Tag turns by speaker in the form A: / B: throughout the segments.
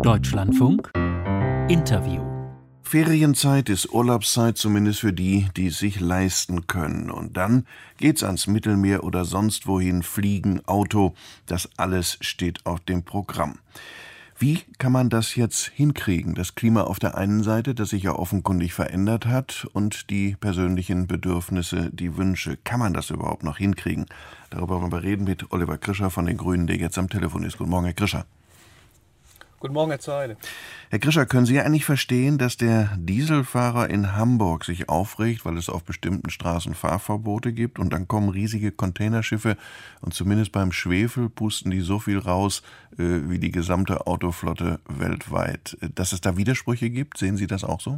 A: Deutschlandfunk Interview.
B: Ferienzeit ist Urlaubszeit, zumindest für die, die es sich leisten können. Und dann geht's ans Mittelmeer oder sonst wohin, Fliegen, Auto, das alles steht auf dem Programm. Wie kann man das jetzt hinkriegen? Das Klima auf der einen Seite, das sich ja offenkundig verändert hat, und die persönlichen Bedürfnisse, die Wünsche. Kann man das überhaupt noch hinkriegen? Darüber wollen wir reden mit Oliver Krischer von den Grünen, der jetzt am Telefon ist. Guten Morgen, Herr Krischer.
C: Guten Morgen, Herr Zeile.
B: Herr Krischer, können Sie eigentlich verstehen, dass der Dieselfahrer in Hamburg sich aufregt, weil es auf bestimmten Straßen Fahrverbote gibt, und dann kommen riesige Containerschiffe und zumindest beim Schwefel pusten die so viel raus wie die gesamte Autoflotte weltweit? Dass es da Widersprüche gibt, sehen Sie das auch so?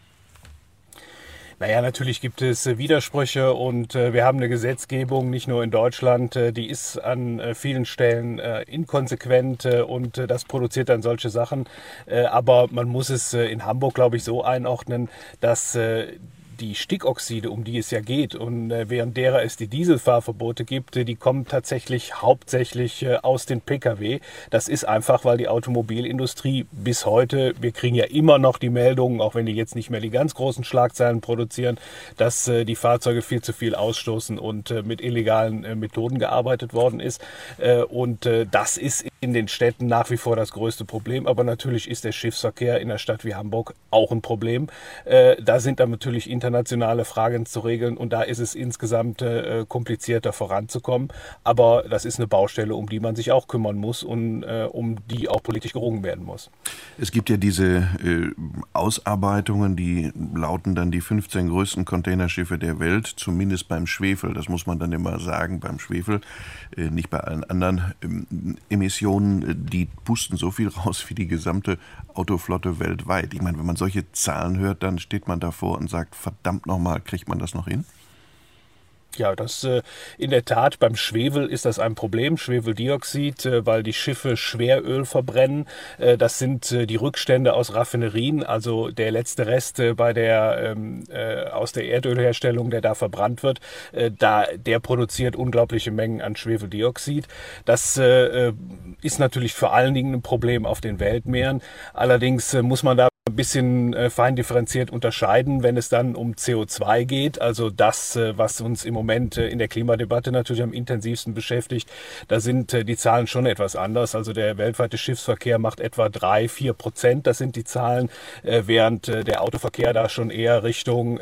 C: Naja, natürlich gibt es Widersprüche und wir haben eine Gesetzgebung, nicht nur in Deutschland, die ist an vielen Stellen inkonsequent und das produziert dann solche Sachen. Aber man muss es in Hamburg, glaube ich, so einordnen, dass die Stickoxide, um die es ja geht und während derer es die Dieselfahrverbote gibt, die kommen tatsächlich hauptsächlich aus den Pkw. Das ist einfach, weil die Automobilindustrie bis heute, wir kriegen ja immer noch die Meldungen, auch wenn die jetzt nicht mehr die ganz großen Schlagzeilen produzieren, dass die Fahrzeuge viel zu viel ausstoßen und mit illegalen Methoden gearbeitet worden ist. Und das ist in den Städten nach wie vor das größte Problem. Aber natürlich ist der Schiffsverkehr in einer Stadt wie Hamburg auch ein Problem. Da sind dann natürlich internationale Fragen zu regeln und da ist es insgesamt komplizierter voranzukommen. Aber das ist eine Baustelle, um die man sich auch kümmern muss und um die auch politisch gerungen werden muss.
B: Es gibt ja diese Ausarbeitungen, die lauten dann die 15 größten Containerschiffe der Welt, zumindest beim Schwefel. Das muss man dann immer sagen, beim Schwefel, nicht bei allen anderen Emissionen. Die pusten so viel raus wie die gesamte Autoflotte weltweit. Ich meine, wenn man solche Zahlen hört, dann steht man davor und sagt, verdammt nochmal, kriegt man das noch hin?
C: Ja, das in der Tat, beim Schwefel ist das ein Problem, Schwefeldioxid, weil die Schiffe Schweröl verbrennen. Das sind die Rückstände aus Raffinerien, also der letzte Rest aus der Erdölherstellung, der da verbrannt wird. Der produziert unglaubliche Mengen an Schwefeldioxid. Das ist natürlich vor allen Dingen ein Problem auf den Weltmeeren. Allerdings muss man da ein bisschen fein differenziert unterscheiden, wenn es dann um CO2 geht, also das, was uns im Moment in der Klimadebatte natürlich am intensivsten beschäftigt. Da sind die Zahlen schon etwas anders. Also der weltweite Schiffsverkehr macht etwa 3-4%, das sind die Zahlen, während der Autoverkehr da schon eher Richtung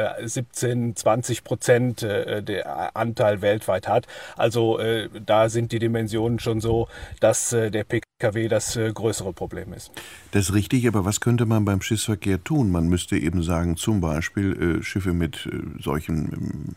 C: 17-20% der Anteil weltweit hat. Also da sind die Dimensionen schon so, dass der PKW das größere Problem ist.
B: Das ist richtig, aber was könnte man beim Schiffsverkehr tun? Man müsste eben sagen, zum Beispiel Schiffe mit solchen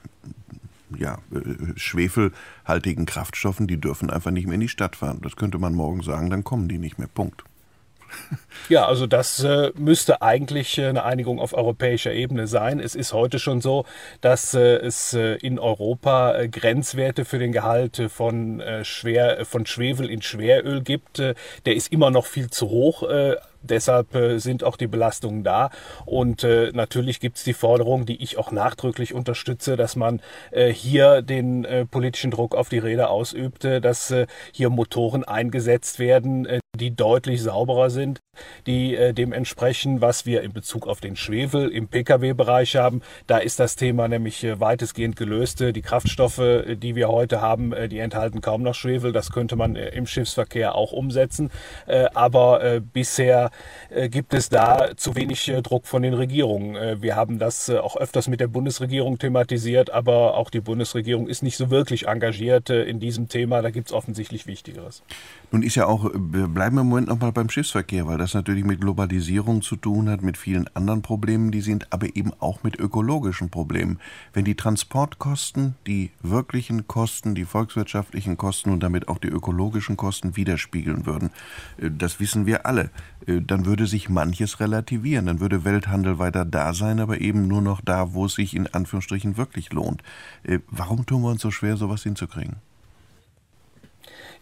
B: schwefelhaltigen Kraftstoffen, die dürfen einfach nicht mehr in die Stadt fahren. Das könnte man morgen sagen, dann kommen die nicht mehr. Punkt.
C: Ja, also das müsste eigentlich eine Einigung auf europäischer Ebene sein. Es ist heute schon so, dass es in Europa Grenzwerte für den Gehalt von Schwefel in Schweröl gibt. Der ist immer noch viel zu hoch. Deshalb sind auch die Belastungen da und natürlich gibt es die Forderung, die ich auch nachdrücklich unterstütze, dass man hier den politischen Druck auf die Räder ausübt, dass hier Motoren eingesetzt werden, die deutlich sauberer sind, die dem entsprechen, was wir in Bezug auf den Schwefel im Pkw-Bereich haben. Da ist das Thema nämlich weitestgehend gelöst. Die Kraftstoffe, die wir heute haben, die enthalten kaum noch Schwefel. Das könnte man im Schiffsverkehr auch umsetzen. Aber bisher gibt es da zu wenig Druck von den Regierungen. Wir haben das auch öfters mit der Bundesregierung thematisiert, aber auch die Bundesregierung ist nicht so wirklich engagiert in diesem Thema. Da gibt es offensichtlich Wichtigeres.
B: Nun ist ja auch, bleiben wir im Moment nochmal beim Schiffsverkehr, weil das natürlich mit Globalisierung zu tun hat, mit vielen anderen Problemen, die sind, aber eben auch mit ökologischen Problemen. Wenn die Transportkosten, die wirklichen Kosten, die volkswirtschaftlichen Kosten und damit auch die ökologischen Kosten widerspiegeln würden, das wissen wir alle, dann würde sich manches relativieren. Dann würde Welthandel weiter da sein, aber eben nur noch da, wo es sich in Anführungsstrichen wirklich lohnt. Warum tun wir uns so schwer, sowas hinzukriegen?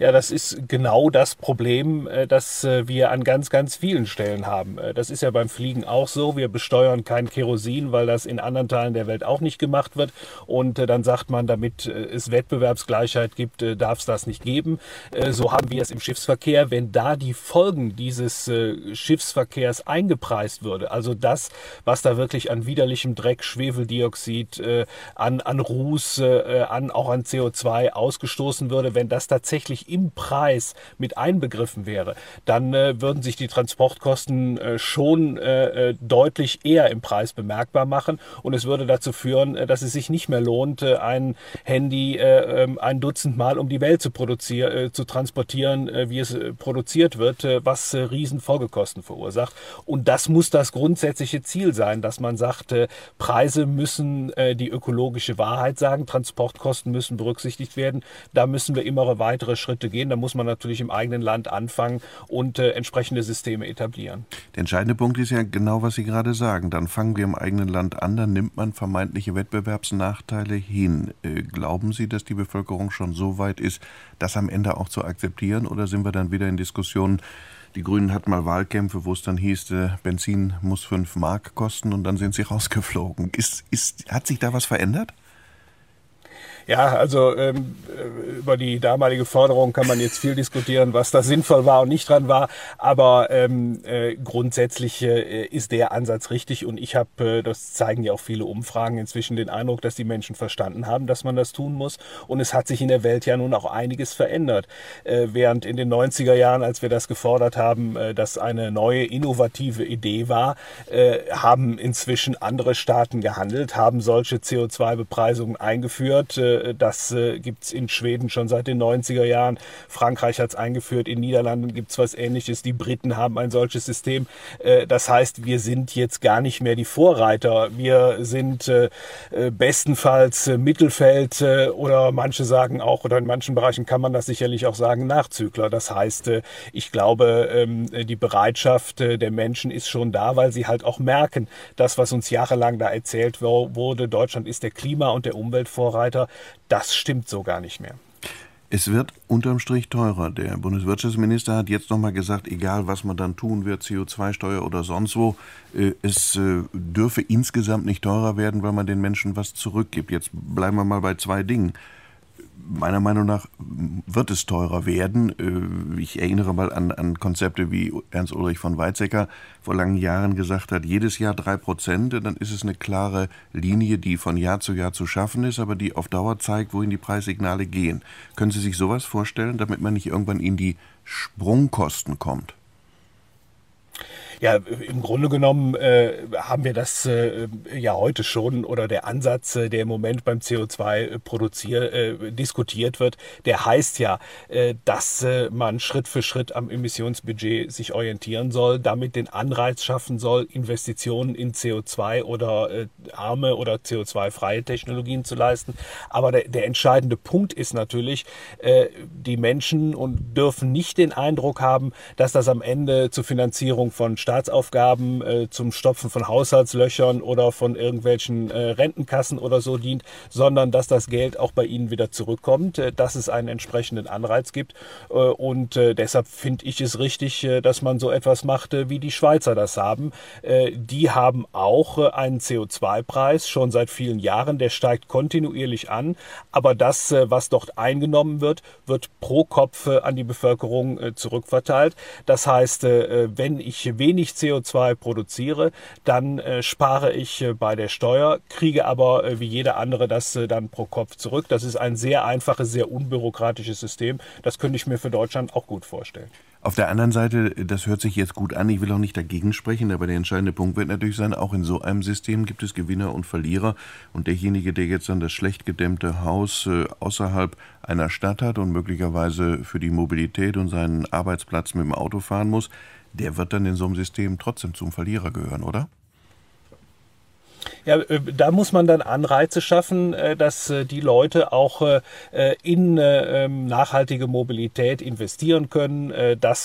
C: Ja, das ist genau das Problem, das wir an ganz, ganz vielen Stellen haben. Das ist ja beim Fliegen auch so. Wir besteuern kein Kerosin, weil das in anderen Teilen der Welt auch nicht gemacht wird. Und dann sagt man, damit es Wettbewerbsgleichheit gibt, darf es das nicht geben. So haben wir es im Schiffsverkehr. Wenn da die Folgen dieses Schiffsverkehrs eingepreist würde, also das, was da wirklich an widerlichem Dreck, Schwefeldioxid, an Ruß, auch an CO2 ausgestoßen würde, wenn das tatsächlich im Preis mit einbegriffen wäre, dann würden sich die Transportkosten schon deutlich eher im Preis bemerkbar machen und es würde dazu führen, dass es sich nicht mehr lohnt, ein Handy ein Dutzend Mal um die Welt zu transportieren, wie es produziert wird, was riesen Folgekosten verursacht. Und das muss das grundsätzliche Ziel sein, dass man sagt, Preise müssen die ökologische Wahrheit sagen, Transportkosten müssen berücksichtigt werden. Da müssen wir immer weitere Schritte gehen. Da muss man natürlich im eigenen Land anfangen und entsprechende Systeme etablieren.
B: Der entscheidende Punkt ist ja genau, was Sie gerade sagen. Dann fangen wir im eigenen Land an, dann nimmt man vermeintliche Wettbewerbsnachteile hin. Glauben Sie, dass die Bevölkerung schon so weit ist, das am Ende auch zu akzeptieren? Oder sind wir dann wieder in Diskussionen? Die Grünen hatten mal Wahlkämpfe, wo es dann hieß, Benzin muss 5 Mark kosten und dann sind sie rausgeflogen. Hat sich da was verändert?
C: Ja, also über die damalige Forderung kann man jetzt viel diskutieren, was da sinnvoll war und nicht dran war. Aber grundsätzlich ist der Ansatz richtig. Und ich habe, das zeigen ja auch viele Umfragen, inzwischen den Eindruck, dass die Menschen verstanden haben, dass man das tun muss. Und es hat sich in der Welt ja nun auch einiges verändert. Während in den 90er Jahren, als wir das gefordert haben, das eine neue, innovative Idee war, haben inzwischen andere Staaten gehandelt, haben solche CO2-Bepreisungen eingeführt. Das gibt es in Schweden schon seit den 90er Jahren. Frankreich hat es eingeführt, in Niederlanden gibt es was Ähnliches. Die Briten haben ein solches System. Das heißt, wir sind jetzt gar nicht mehr die Vorreiter. Wir sind bestenfalls Mittelfeld oder manche sagen auch, oder in manchen Bereichen kann man das sicherlich auch sagen, Nachzügler. Das heißt, ich glaube, die Bereitschaft der Menschen ist schon da, weil sie halt auch merken, das, was uns jahrelang da erzählt wurde, Deutschland ist der Klima- und der Umweltvorreiter, das stimmt so gar nicht mehr.
B: Es wird unterm Strich teurer. Der Bundeswirtschaftsminister hat jetzt nochmal gesagt, egal was man dann tun wird, CO2-Steuer oder sonst wo, es dürfe insgesamt nicht teurer werden, weil man den Menschen was zurückgibt. Jetzt bleiben wir mal bei 2 Dingen. Meiner Meinung nach wird es teurer werden. Ich erinnere mal an Konzepte, wie Ernst Ulrich von Weizsäcker vor langen Jahren gesagt hat, jedes Jahr 3%, dann ist es eine klare Linie, die von Jahr zu schaffen ist, aber die auf Dauer zeigt, wohin die Preissignale gehen. Können Sie sich sowas vorstellen, damit man nicht irgendwann in die Sprungkosten kommt?
C: Ja, im Grunde genommen haben wir das ja heute schon, oder der Ansatz, der im Moment beim CO2 diskutiert wird, der heißt ja, dass man Schritt für Schritt am Emissionsbudget sich orientieren soll, damit den Anreiz schaffen soll, Investitionen in CO2 oder arme oder CO2-freie Technologien zu leisten. Aber der entscheidende Punkt ist natürlich, die Menschen dürfen nicht den Eindruck haben, dass das am Ende zur Finanzierung von Staatsaufgaben, zum Stopfen von Haushaltslöchern oder von irgendwelchen Rentenkassen oder so dient, sondern dass das Geld auch bei ihnen wieder zurückkommt, dass es einen entsprechenden Anreiz gibt. Und deshalb finde ich es richtig, dass man so etwas macht, wie die Schweizer das haben. Die haben auch einen CO2-Preis schon seit vielen Jahren, der steigt kontinuierlich an, aber das, was dort eingenommen wird, wird pro Kopf an die Bevölkerung zurückverteilt. Das heißt, wenn ich wenig CO2 produziere, dann spare ich bei der Steuer, kriege aber wie jeder andere das dann pro Kopf zurück. Das ist ein sehr einfaches, sehr unbürokratisches System. Das könnte ich mir für Deutschland auch gut vorstellen.
B: Auf der anderen Seite, das hört sich jetzt gut an, ich will auch nicht dagegen sprechen, aber der entscheidende Punkt wird natürlich sein, auch in so einem System gibt es Gewinner und Verlierer. Und derjenige, der jetzt dann das schlecht gedämmte Haus außerhalb einer Stadt hat und möglicherweise für die Mobilität und seinen Arbeitsplatz mit dem Auto fahren muss, der wird dann in so einem System trotzdem zum Verlierer gehören, oder?
C: Ja, da muss man dann Anreize schaffen, dass die Leute auch in nachhaltige Mobilität investieren können.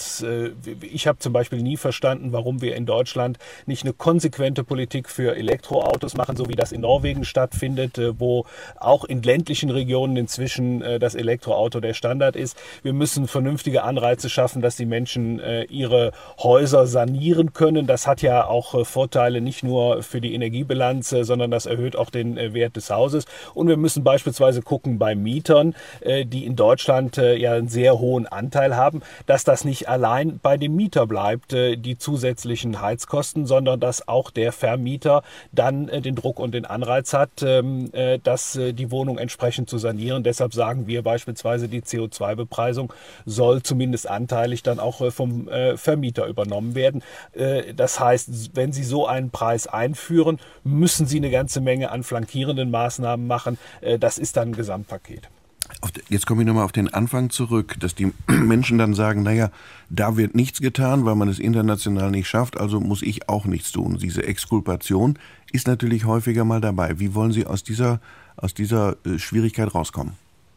C: Ich habe zum Beispiel nie verstanden, warum wir in Deutschland nicht eine konsequente Politik für Elektroautos machen, so wie das in Norwegen stattfindet, wo auch in ländlichen Regionen inzwischen das Elektroauto der Standard ist. Wir müssen vernünftige Anreize schaffen, dass die Menschen ihre Häuser sanieren können. Das hat ja auch Vorteile nicht nur für die Energiebilanz, sondern das erhöht auch den Wert des Hauses. Und wir müssen beispielsweise gucken bei Mietern, die in Deutschland ja einen sehr hohen Anteil haben, dass das nicht allein bei dem Mieter bleibt, die zusätzlichen Heizkosten, sondern dass auch der Vermieter dann den Druck und den Anreiz hat, dass die Wohnung entsprechend zu sanieren. Deshalb sagen wir beispielsweise, die CO2-Bepreisung soll zumindest anteilig dann auch vom Vermieter übernommen werden. Das heißt, wenn Sie so einen Preis einführen, müssen Sie eine ganze Menge an flankierenden Maßnahmen machen. Das ist dann ein Gesamtpaket.
B: Jetzt komme ich nochmal auf den Anfang zurück, dass die Menschen dann sagen, naja, da wird nichts getan, weil man es international nicht schafft, also muss ich auch nichts tun. Diese Exkulpation ist natürlich häufiger mal dabei. Wie wollen Sie aus dieser Schwierigkeit rauskommen?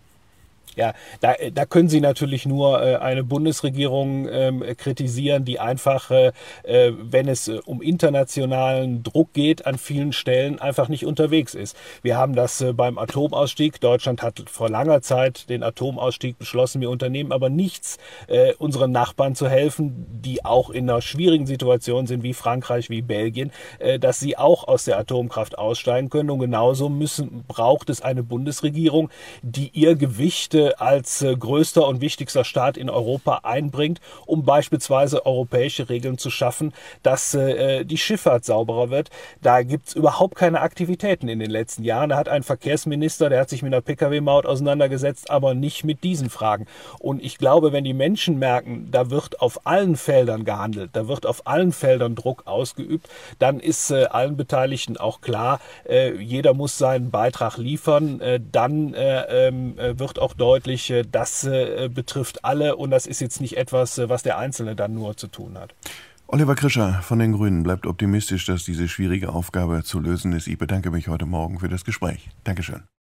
C: Ja, da können Sie natürlich nur eine Bundesregierung kritisieren, die einfach, wenn es um internationalen Druck geht, an vielen Stellen einfach nicht unterwegs ist. Wir haben das beim Atomausstieg. Deutschland hat vor langer Zeit den Atomausstieg beschlossen. Wir unternehmen aber nichts, unseren Nachbarn zu helfen, die auch in einer schwierigen Situation sind, wie Frankreich, wie Belgien, dass sie auch aus der Atomkraft aussteigen können. Und genauso braucht es eine Bundesregierung, die ihr Gewicht als größter und wichtigster Staat in Europa einbringt, um beispielsweise europäische Regeln zu schaffen, dass die Schifffahrt sauberer wird. Da gibt es überhaupt keine Aktivitäten in den letzten Jahren. Da hat ein Verkehrsminister, der hat sich mit einer Pkw-Maut auseinandergesetzt, aber nicht mit diesen Fragen. Und ich glaube, wenn die Menschen merken, da wird auf allen Feldern gehandelt, da wird auf allen Feldern Druck ausgeübt, dann ist allen Beteiligten auch klar, jeder muss seinen Beitrag liefern. Dann wird auch deutlich, das betrifft alle und das ist jetzt nicht etwas, was der Einzelne dann nur zu tun hat.
B: Oliver Krischer von den Grünen bleibt optimistisch, dass diese schwierige Aufgabe zu lösen ist. Ich bedanke mich heute Morgen für das Gespräch. Dankeschön.